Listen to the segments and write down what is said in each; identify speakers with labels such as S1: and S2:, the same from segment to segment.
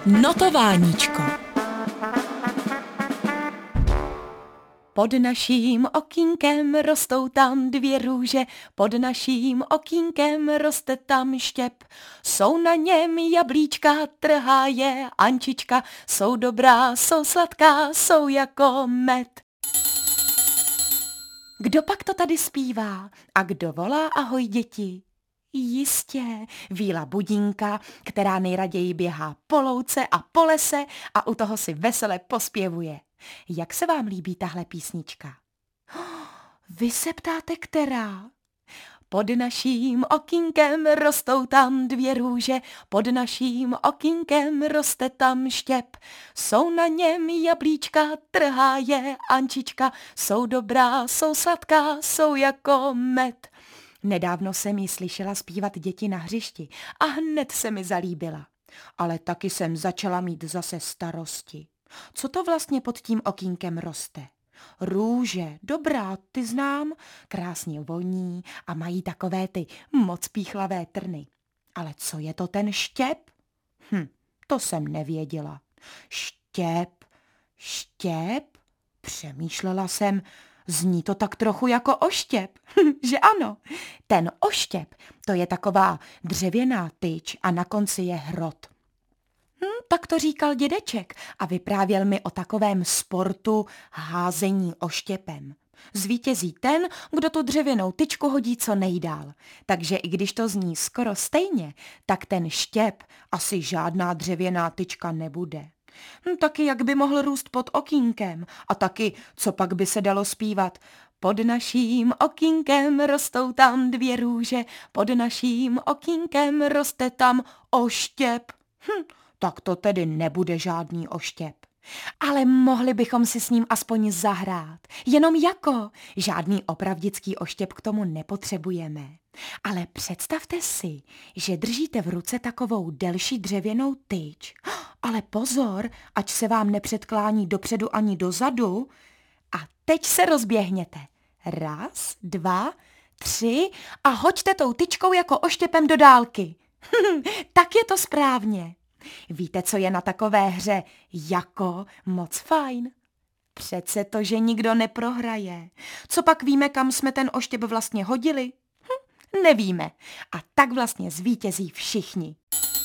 S1: Notováníčko. Pod naším okýnkem rostou tam dvě růže, pod naším okýnkem roste tam štěp. Jsou na něm jablíčka, trhá je Ančička, jsou dobrá, jsou sladká, jsou jako med. Kdo pak to tady zpívá a kdo volá ahoj děti? Jistě, Víla Budínka, která nejraději běhá po louce a po lese a u toho si vesele pospěvuje. Jak se vám líbí tahle písnička? Vy se ptáte, která? Pod naším okýnkem rostou tam dvě růže, pod naším okýnkem roste tam štěp. Jsou na něm jablíčka, trhá je Ančička, jsou dobrá, jsou sladká, jsou jako med. Nedávno jsem ji slyšela zpívat děti na hřišti a hned se mi zalíbila. Ale taky jsem začala mít zase starosti. Co to vlastně pod tím okýnkem roste? Růže, dobrá, ty znám, krásně voní a mají takové ty moc píchlavé trny. Ale co je to ten štěp? To jsem nevěděla. Štěp? Přemýšlela jsem, zní to tak trochu jako oštěp, že ano. Ten oštěp, to je taková dřevěná tyč a na konci je hrot. Tak to říkal dědeček a vyprávěl mi o takovém sportu házení oštěpem. Zvítězí ten, kdo tu dřevěnou tyčku hodí co nejdál. Takže i když to zní skoro stejně, tak ten štěp asi žádná dřevěná tyčka nebude. Taky jak by mohl růst pod okýnkem a taky co pak by se dalo zpívat. Pod naším okýnkem rostou tam dvě růže, pod naším okýnkem roste tam oštěp. Tak to tedy nebude žádný oštěp. Ale mohli bychom si s ním aspoň zahrát. Jenom jako. Žádný opravdický oštěp k tomu nepotřebujeme. Ale představte si, že držíte v ruce takovou delší dřevěnou tyč. Ale pozor, ať se vám nepředklání dopředu ani dozadu. A teď se rozběhněte. 1, 2, 3 a hoďte tou tyčkou jako oštěpem do dálky. Tak je to správně. Víte, co je na takové hře jako moc fajn? Přece to, že nikdo neprohraje. Co pak víme, kam jsme ten oštěp vlastně hodili? Nevíme. A tak vlastně zvítězí všichni.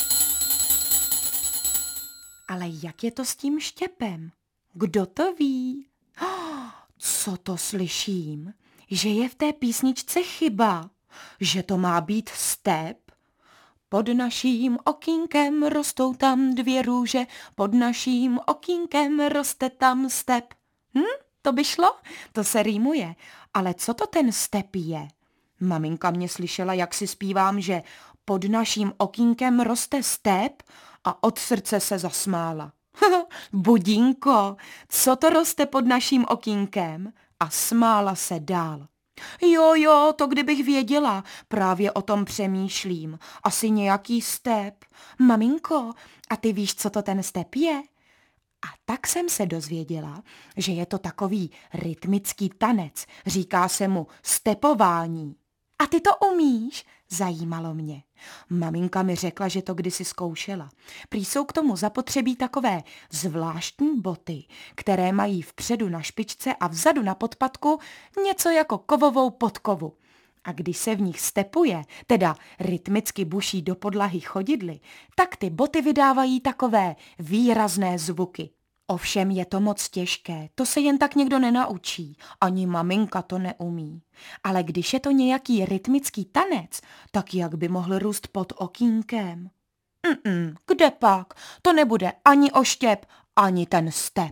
S1: Ale jak je to s tím štěpem? Kdo to ví? Co to slyším? Že je v té písničce chyba? Že to má být step? Pod naším okýnkem rostou tam dvě růže, pod naším okýnkem roste tam step. To by šlo? To se rýmuje. Ale co to ten step je? Maminka mě slyšela, jak si zpívám, že pod naším okýnkem roste step a od srdce se zasmála. Budínko, co to roste pod naším okýnkem? A smála se dál. Jo, to kdybych věděla, právě o tom přemýšlím. Asi nějaký step. Maminko, a ty víš, co to ten step je? A tak jsem se dozvěděla, že je to takový rytmický tanec, říká se mu stepování. A ty to umíš? Zajímalo mě. Maminka mi řekla, že to kdysi zkoušela. Prý jsou k tomu zapotřebí takové zvláštní boty, které mají vpředu na špičce a vzadu na podpatku něco jako kovovou podkovu. A když se v nich stepuje, teda rytmicky buší do podlahy chodidly, tak ty boty vydávají takové výrazné zvuky. Ovšem je to moc těžké, to se jen tak někdo nenaučí, ani maminka to neumí. Ale když je to nějaký rytmický tanec, tak jak by mohl růst pod okýnkem? Kde pak? To nebude ani oštěp, ani ten step.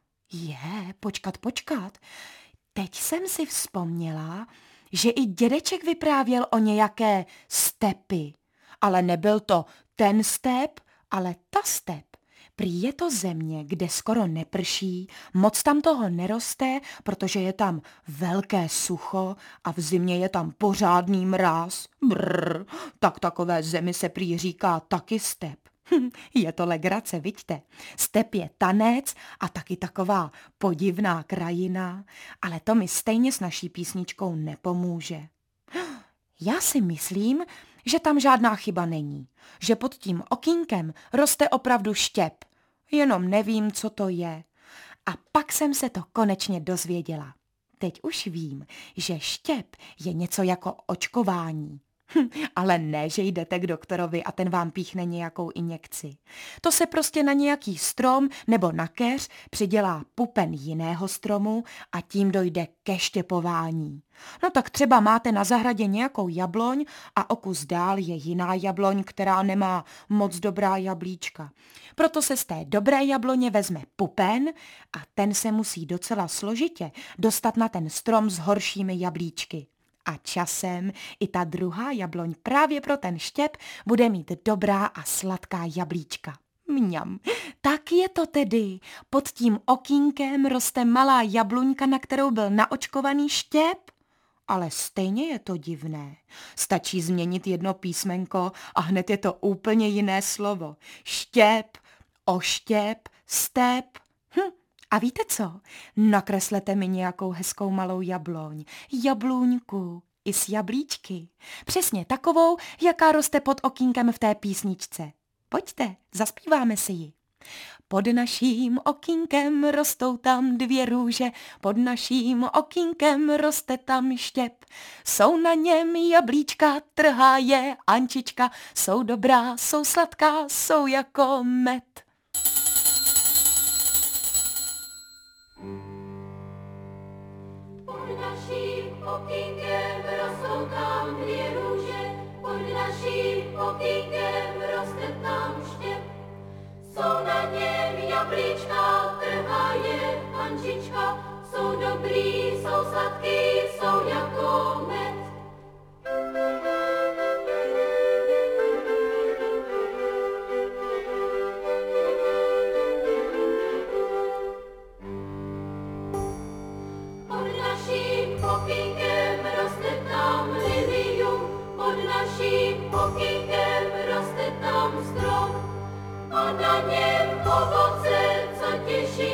S1: Počkat. Teď jsem si vzpomněla, že i dědeček vyprávěl o nějaké stepy. Ale nebyl to ten step, ale ta step. Prý je to země, kde skoro neprší, moc tam toho neroste, protože je tam velké sucho a v zimě je tam pořádný mráz. Tak takové zemi se prý říká taky step. Je to legrace, viďte. Step je tanec a taky taková podivná krajina, ale to mi stejně s naší písničkou nepomůže. Já si myslím, že tam žádná chyba není, že pod tím okýnkem roste opravdu štěp. Jenom nevím, co to je. A pak jsem se to konečně dozvěděla. Teď už vím, že štěp je něco jako očkování. Ale ne, že jdete k doktorovi a ten vám píchne nějakou injekci. To se prostě na nějaký strom nebo na keř přidělá pupen jiného stromu a tím dojde ke štěpování. No tak třeba máte na zahradě nějakou jabloň a o kus dál je jiná jabloň, která nemá moc dobrá jablíčka. Proto se z té dobré jabloně vezme pupen a ten se musí docela složitě dostat na ten strom s horšími jablíčky. A časem i ta druhá jabloň právě pro ten štěp bude mít dobrá a sladká jablíčka. Mňam. Tak je to tedy. Pod tím okýnkem roste malá jabluňka, na kterou byl naočkovaný štěp. Ale stejně je to divné. Stačí změnit jedno písmenko a hned je to úplně jiné slovo. Štěp, oštěp, step. A víte co? Nakreslete mi nějakou hezkou malou jabloň. Jablůňku. I s jablíčky. Přesně takovou, jaká roste pod okýnkem v té písničce. Pojďte, zaspíváme si ji. Pod naším okýnkem rostou tam 2 růže, pod naším okýnkem roste tam štěp. Jsou na něm jablíčka, trhá je Ančička, jsou dobrá, jsou sladká, jsou jako med.
S2: Pod naším okýnkem rostou tam 2 růže, pod naším okýnkem roste tam štěp. Jsou na něm jablíčka, trhá je Ančička, jsou dobrý, jsou sladký, jsou jako med. Pod naším okýnkem roste tam lilium, pod naším okýnkem roste tam strom. A na něm ovoce, co těší